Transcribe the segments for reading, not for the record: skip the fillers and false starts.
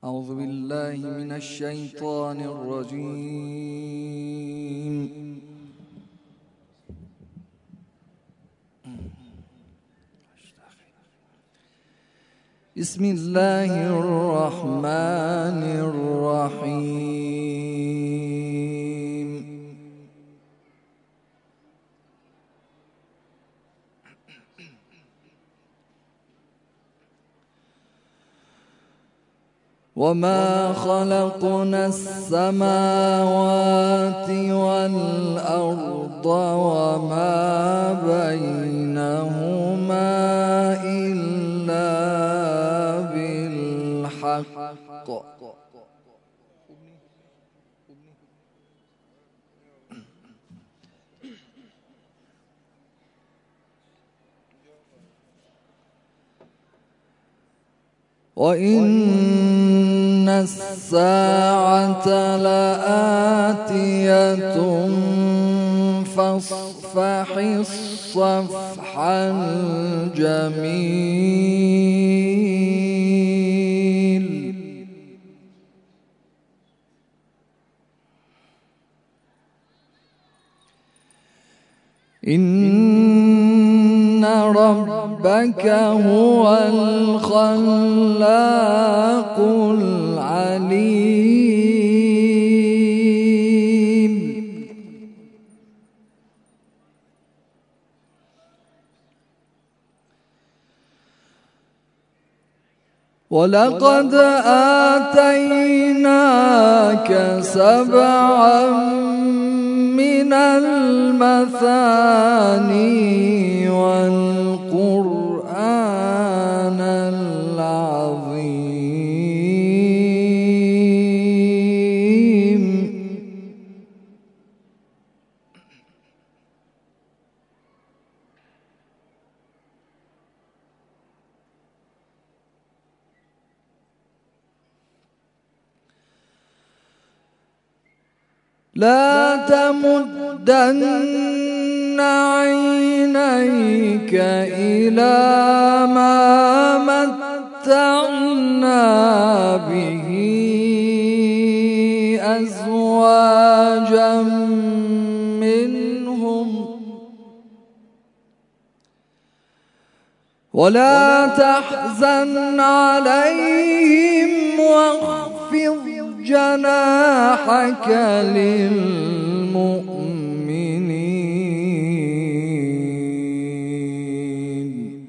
أعوذ بالله من الشيطان الرجيم. بسم الله الرحمن الرحيم. وما خلقنا السماوات والأرض وما بينهما إلا بالحق وإن الساعة لآتية فاصفح الصفح الجميل. إن ربك هو الخلاق العليم. ولقد آتيناك 7 من المثاني والقرآن العظيم. لا تمدن عينيك إلى ما متعنا به أزواجا منهم ولا تحزن عليهم واخفض جناحك للمؤمنين.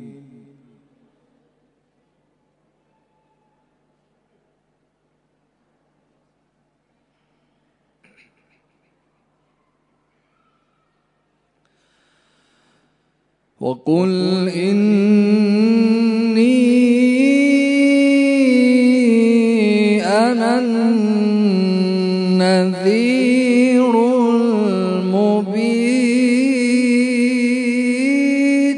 وقل إني أنا النذير المبين.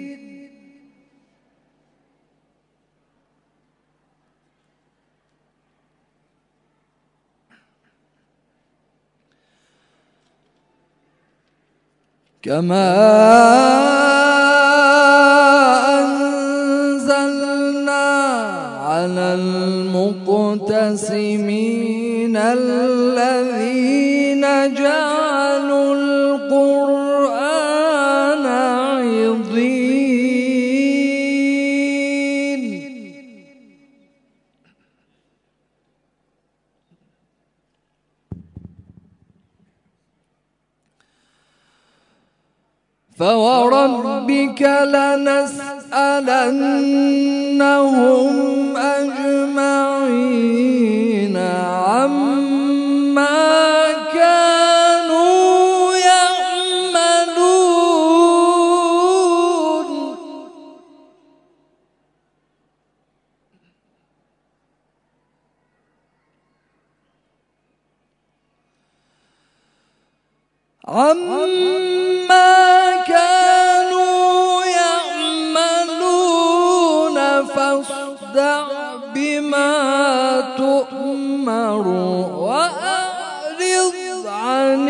كما أنزلنا على المقتسمين الذين جعلوا القرآن عضين. فوربك لنسألنهم أجمعين عما كانوا يعملون. فاصدع بما تؤمر وأعرض عن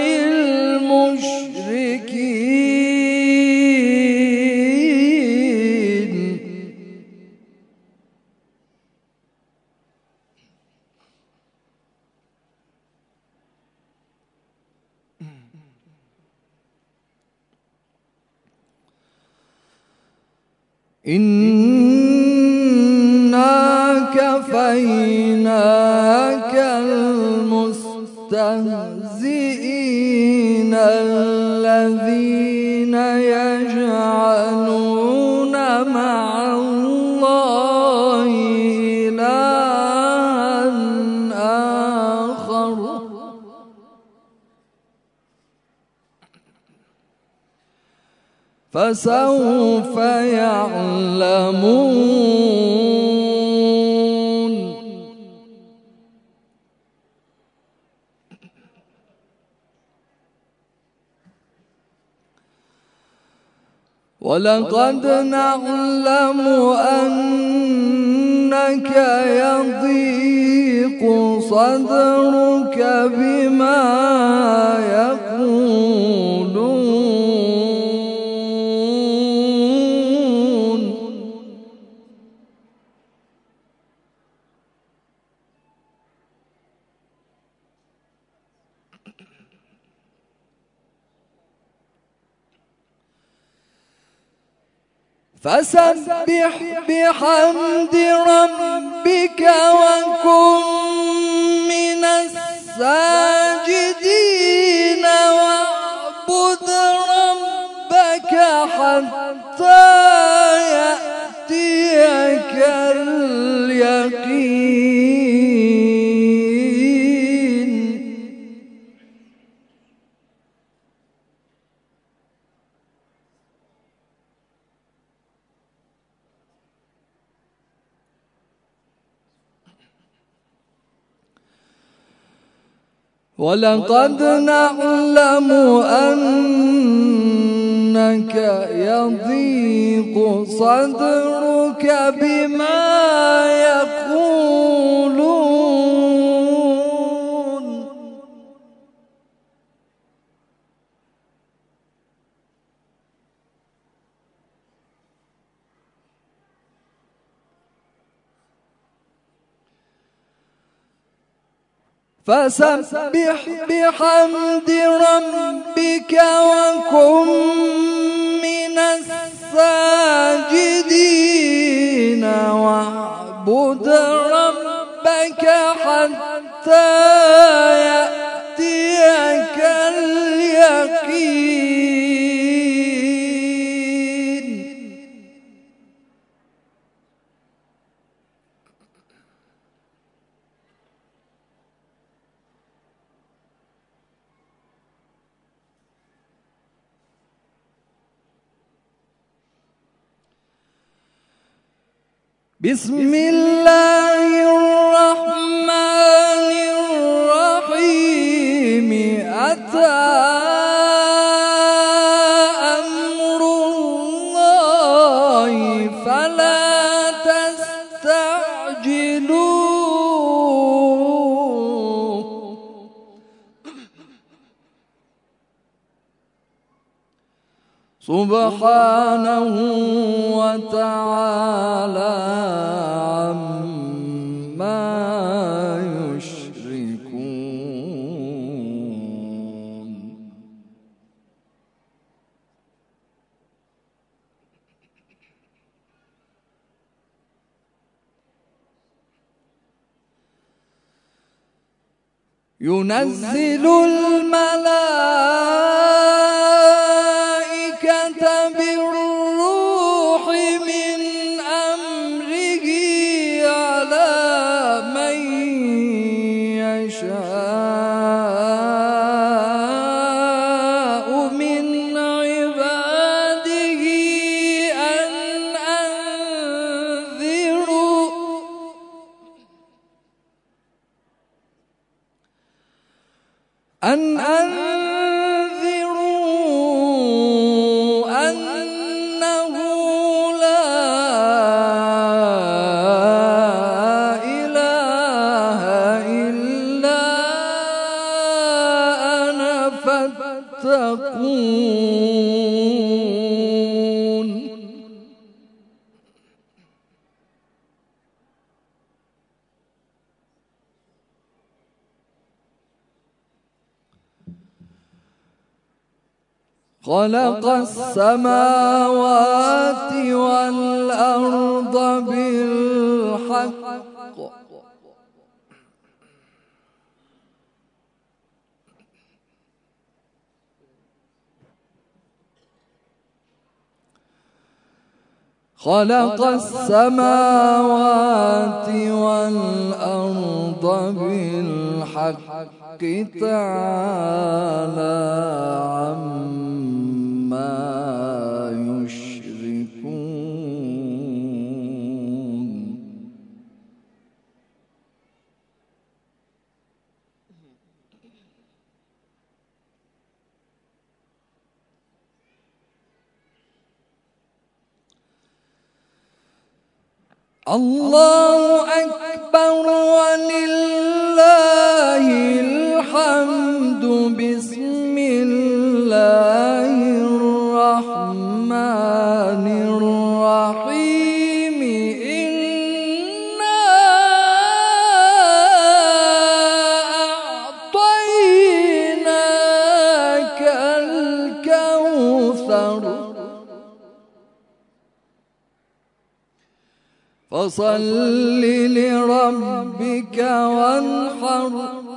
المشركين. إنا كفيناك المستهزئين الذين يجعلون مع الله إلها آخر فسوف يعلمون. ولقد نعلم أنك يضيق صدرك بما يقولون فسبح بحمد ربك وكن من الساجدين واعبد ربك حتى يأتيك اليقين. ولقد نعلم أنك يضيق صدرك بما يقولون فسبح بحمد ربك وكن من الساجدين واعبد ربك حتى يأتيك اليقين. بسم الله الرحمن الرحيم. أتى أمر الله فلا تستعجلوه سبحانه وتعالى عما يشركون. ينزل الملائكة بالروح من أمره على من يشاء من عباده أن أنذروا أنه لا إله إلا أنا فاتقون. خلق السماوات والأرض والأرض بالحق خلق السماوات والأرض بالحق تعالى عما يشركون. الله أكبر ولله الحمد. بسم الله الرحمن الرحيم. إنا أعطيناك الكوثر فصل لربك وانحر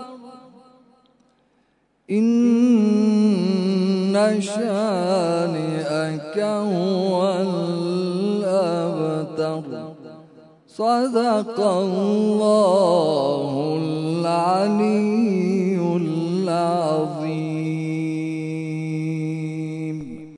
إن شانئك هو الأبتر. صدق الله العلي العظيم.